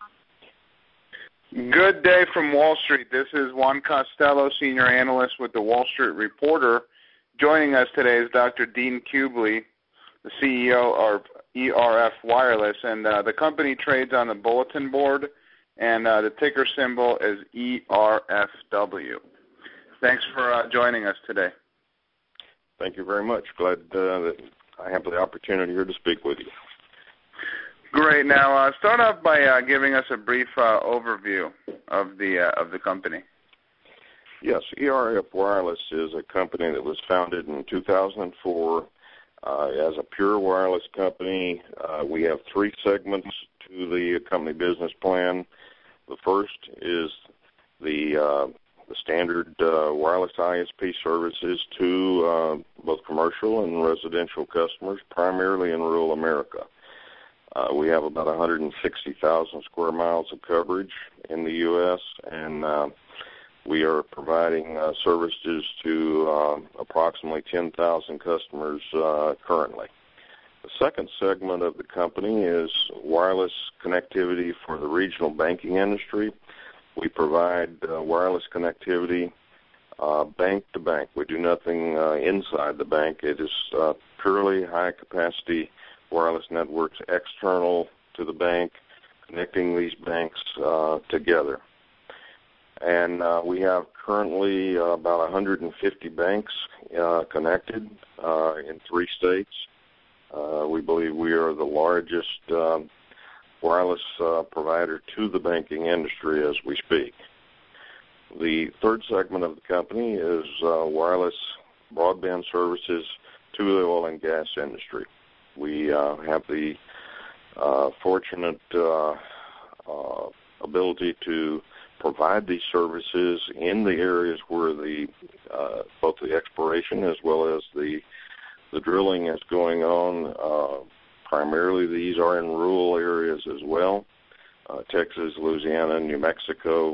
Good day from Wall Street. This is Juan Costello, Senior Analyst with the Wall Street Reporter. Joining us today is Dr. Dean Kubley, the CEO of ERF Wireless, and the company trades on the bulletin board, and the ticker symbol is ERFW. Thanks for joining us today. Thank you very much. Glad that I have the opportunity here to speak with you. Great. Now, start off by giving us a brief overview of the company. Yes, ERF Wireless is a company that was founded in 2004 as a pure wireless company. We have three segments to the company business plan. The first is the standard wireless ISP services to both commercial and residential customers, primarily in rural America. We have about 160,000 square miles of coverage in the U.S., and we are providing services to approximately 10,000 customers currently. The second segment of the company is wireless connectivity for the regional banking industry. We provide wireless connectivity bank to bank. We do nothing inside the bank. It is purely high-capacity wireless networks external to the bank, connecting these banks together. And we have currently about 150 banks connected in 3 states. We believe we are the largest wireless provider to the banking industry as we speak. The third segment of the company is wireless broadband services to the oil and gas industry. We have the fortunate ability to provide these services in the areas where both the exploration as well as the drilling is going on. Primarily, these are in rural areas as well, Texas, Louisiana, New Mexico.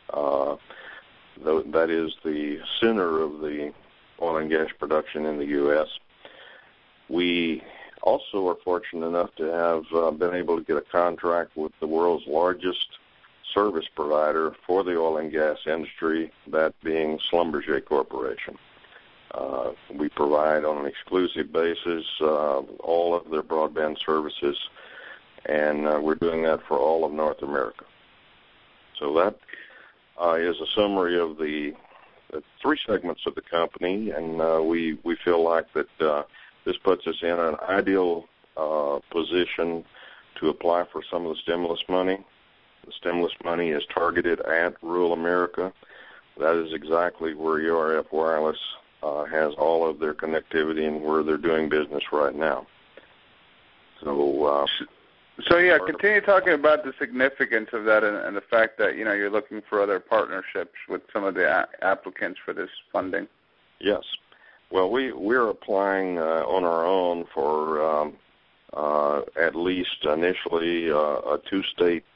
That is the center of the oil and gas production in the U.S. We also are fortunate enough to have been able to get a contract with the world's largest service provider for the oil and gas industry, that being Schlumberger Corporation. We provide on an exclusive basis all of their broadband services, and we're doing that for all of North America. So that is a summary of the 3 segments of the company, and we feel like that this puts us in an ideal position to apply for some of the stimulus money. The stimulus money is targeted at rural America. That is exactly where ERF Wireless has all of their connectivity and where they're doing business right now. So yeah, continue talking about the significance of that and the fact that, you know, you're looking for other partnerships with some of the applicants for this funding. Yes. Well, we're applying on our own for at least initially a 2-state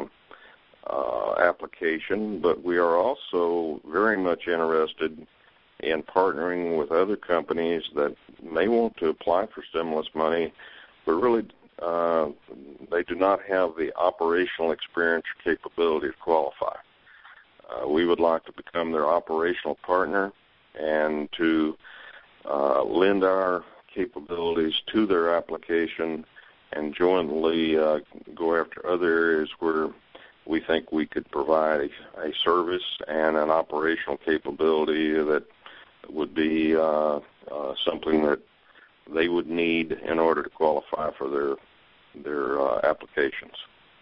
application, but we are also very much interested in partnering with other companies that may want to apply for stimulus money, but really they do not have the operational experience or capability to qualify. We would like to become their operational partner and to lend our capabilities to their application and jointly go after other areas where we think we could provide a service and an operational capability that would be something that they would need in order to qualify for their applications.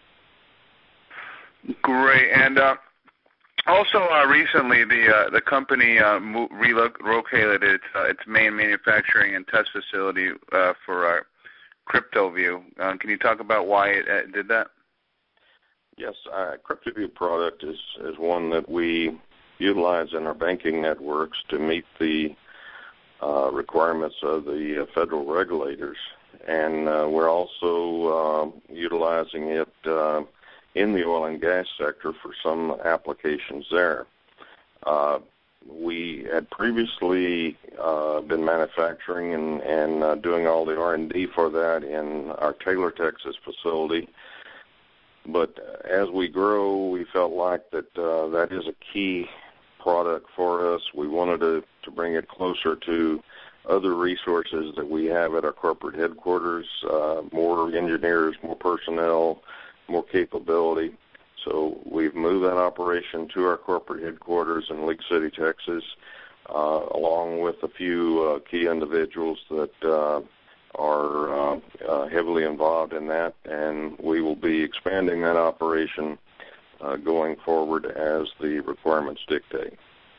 Great. And also recently the company relocated its main manufacturing and test facility for CryptoView. Can you talk about why it did that? Yes, CryptoView product is one that we utilize in our banking networks to meet the requirements of the federal regulators. And we're also utilizing it in the oil and gas sector for some applications there. We had previously been manufacturing and doing all the R&D for that in our Taylor, Texas facility. But as we grow, we felt like that is a key product for us. We wanted to bring it closer to other resources that we have at our corporate headquarters, more engineers, more personnel, more capability. So we've moved that operation to our corporate headquarters in League City, Texas, along with a few key individuals that are heavily involved in that, and we will be expanding that operation going forward as the requirements dictate.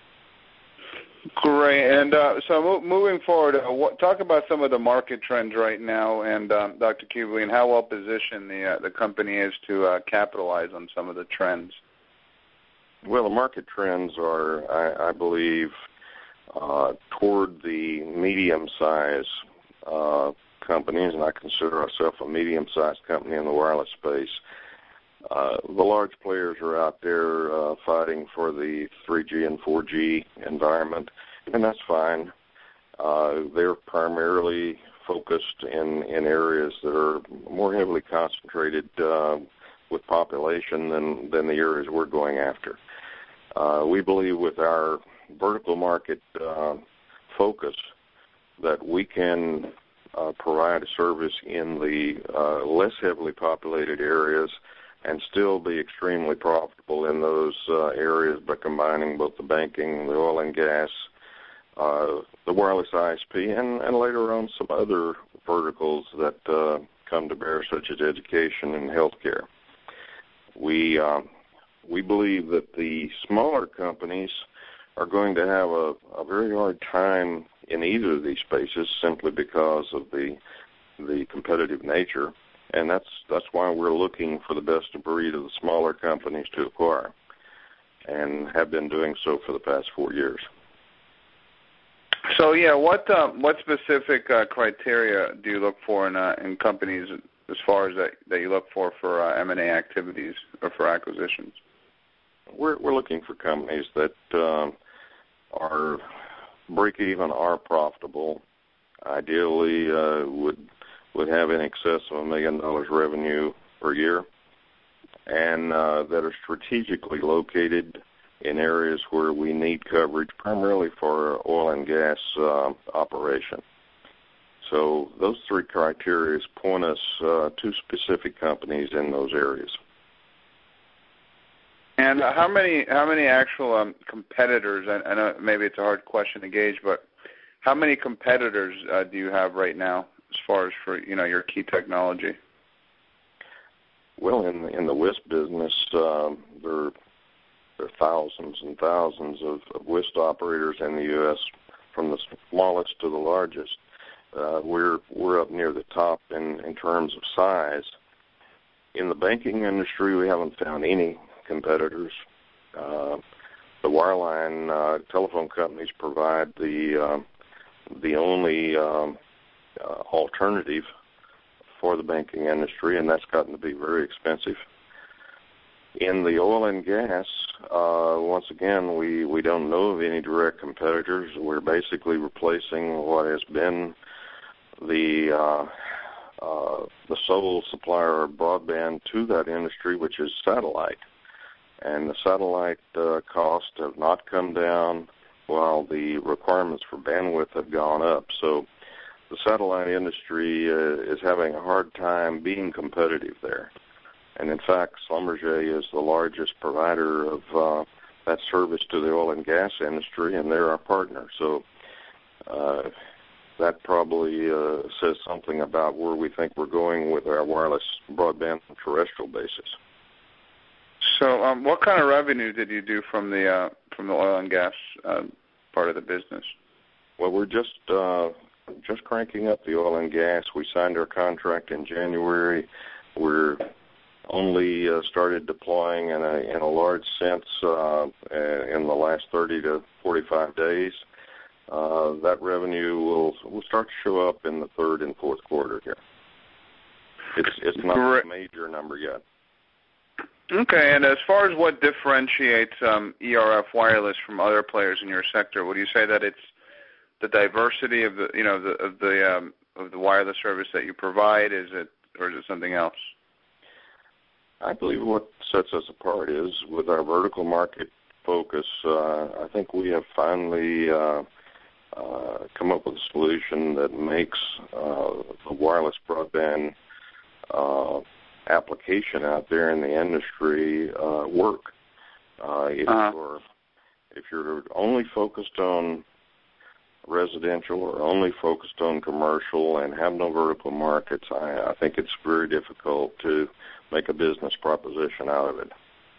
Great. And so moving forward, talk about some of the market trends right now, and Dr. Kuble, and how well positioned the company is to capitalize on some of the trends. Well, the market trends are, I believe, toward the medium-sized companies, and I consider ourselves a medium-sized company in the wireless space. The large players are out there fighting for the 3G and 4G environment, and that's fine. They're primarily focused in areas that are more heavily concentrated with population than the areas we're going after. We believe with our vertical market focus that we can provide a service in the less heavily populated areas and still be extremely profitable in those areas by combining both the banking, the oil and gas, the wireless ISP, and later on some other verticals that come to bear, such as education and healthcare. We believe that the smaller companies are going to have a very hard time in either of these spaces simply because of the competitive nature. And that's why we're looking for the best of breed of the smaller companies to acquire, and have been doing so for the past 4 years. So, yeah, what specific criteria do you look for in companies as far as that you look for M&A activities or for acquisitions? We're looking for companies that are break even, are profitable, ideally would have in excess of $1 million revenue per year, and that are strategically located in areas where we need coverage, primarily for oil and gas operation. So those three criteria point us to specific companies in those areas. And how many actual competitors? I know maybe it's a hard question to gauge, but how many competitors do you have right now, as far as for your key technology? Well, in the WISP business, there are thousands and thousands of WISP operators in the U.S., from the smallest to the largest. We're up near the top in terms of size. In the banking industry, we haven't found any competitors. The wireline telephone companies provide the only alternative for the banking industry, and that's gotten to be very expensive. In the oil and gas, once again, we don't know of any direct competitors. We're basically replacing what has been the sole supplier of broadband to that industry, which is satellite. And the satellite costs have not come down while the requirements for bandwidth have gone up. So the satellite industry is having a hard time being competitive there. And in fact, Schlumberger is the largest provider of that service to the oil and gas industry, and they're our partner. So that probably says something about where we think we're going with our wireless broadband terrestrial basis. So what kind of revenue did you do from the oil and gas part of the business? Well, we're just cranking up the oil and gas. We signed our contract in January. We're only started deploying in a large sense in the last 30 to 45 days. That revenue will start to show up in the third and fourth quarter here. It's not a major number yet. Okay, and as far as what differentiates ERF Wireless from other players in your sector, would you say that it's the diversity of the wireless service that you provide? Or is it something else? I believe what sets us apart is with our vertical market focus. I think we have finally come up with a solution that makes the wireless broadband application out there in the industry work. If you're only focused on residential or only focused on commercial and have no vertical markets, I think it's very difficult to make a business proposition out of it.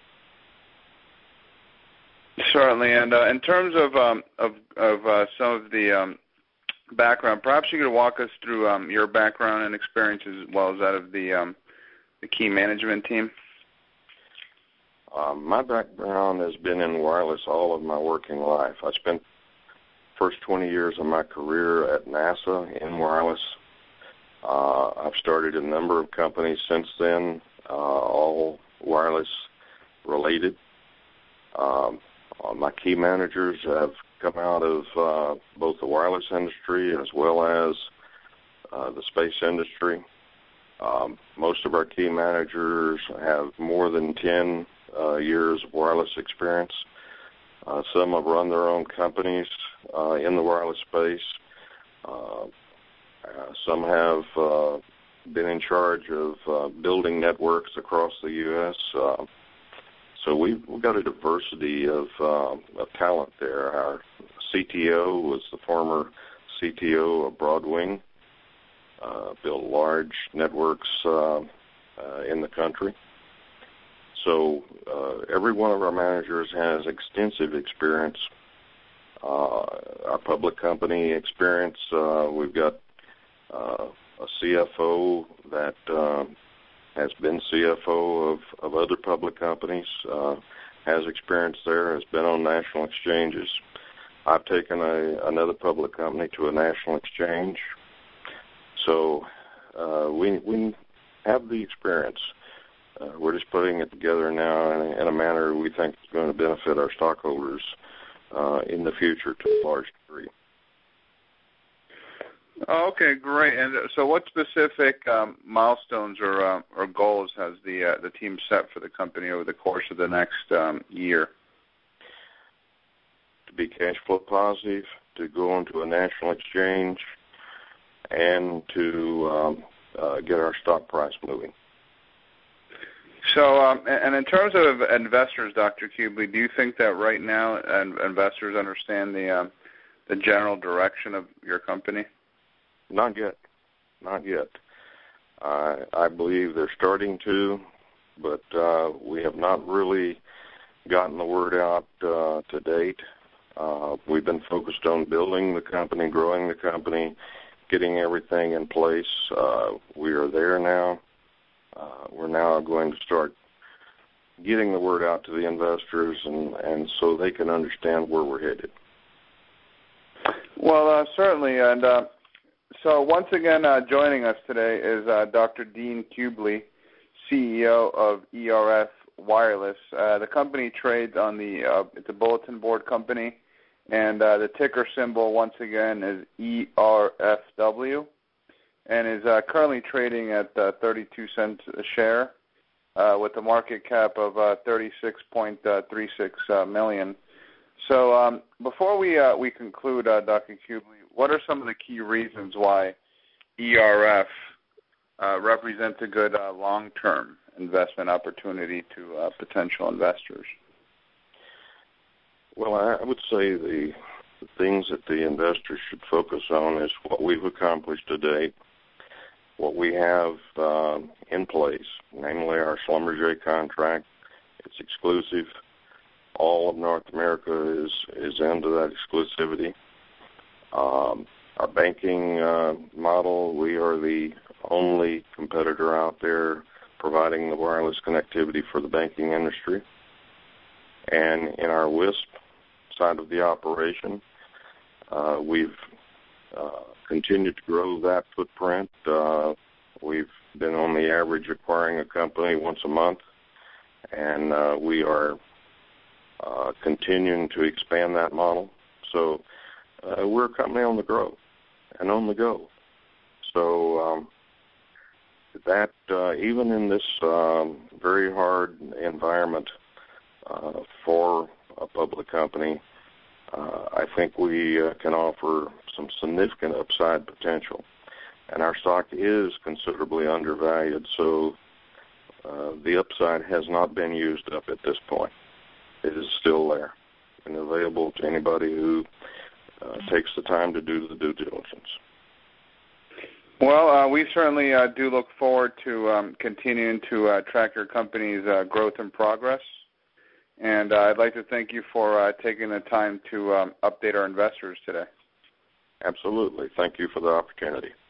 Certainly, and in terms of some of the background, perhaps you could walk us through your background and experiences as well as that of the key management team. My background has been in wireless all of my working life. I spent the first 20 years of my career at NASA in wireless. I've started a number of companies since then, all wireless related. My key managers have come out of both the wireless industry as well as the space industry. Most of our key managers have more than 10 years of wireless experience. Some have run their own companies in the wireless space. Some have been in charge of building networks across the U.S. So we've got a diversity of talent there. Our CTO was the former CTO of Broadwing, built large networks in the country. So every one of our managers has extensive experience. Our public company experience, we've got a CFO that has been CFO of other public companies, has experience there, has been on national exchanges. I've taken another public company to a national exchange. So we have the experience. We're just putting it together now in a manner we think is going to benefit our stockholders in the future to a large degree. Oh, okay, great. And so what specific milestones or goals has the team set for the company over the course of the next year? To be cash flow positive, to go onto a national exchange, and to get our stock price moving. So, and in terms of investors, Dr. Kubly, do you think that right now investors understand the general direction of your company? Not yet. I believe they're starting to, but we have not really gotten the word out to date. We've been focused on building the company, growing the company, getting everything in place. We are there now. We're now going to start getting the word out to the investors and so they can understand where we're headed. Well, certainly. And so once again, joining us today is Dr. Dean Kubly, CEO of ERF Wireless. The company trades on it's a bulletin board company, and the ticker symbol, once again, is ERFW, and is currently trading at 32 cents a share with a market cap of $36.36 million. So before we conclude, Dr. Kubly, what are some of the key reasons why ERF represents a good long-term investment opportunity to potential investors? Well, I would say the things that the investors should focus on is what we've accomplished to date, what we have in place, namely our Schlumberger contract. It's exclusive. All of North America is into that exclusivity. Our banking model, we are the only competitor out there providing the wireless connectivity for the banking industry. And in our WISP side of the operation, we've continued to grow that footprint. We've been on the average acquiring a company once a month, and we are continuing to expand that model. So we're a company on the grow and on the go. So that even in this very hard environment for a public company, I think we can offer some significant upside potential. And our stock is considerably undervalued, so the upside has not been used up at this point. It is still there and available to anybody who takes the time to do the due diligence. Well, we certainly do look forward to continuing to track your company's growth and progress. And I'd like to thank you for taking the time to update our investors today. Absolutely. Thank you for the opportunity.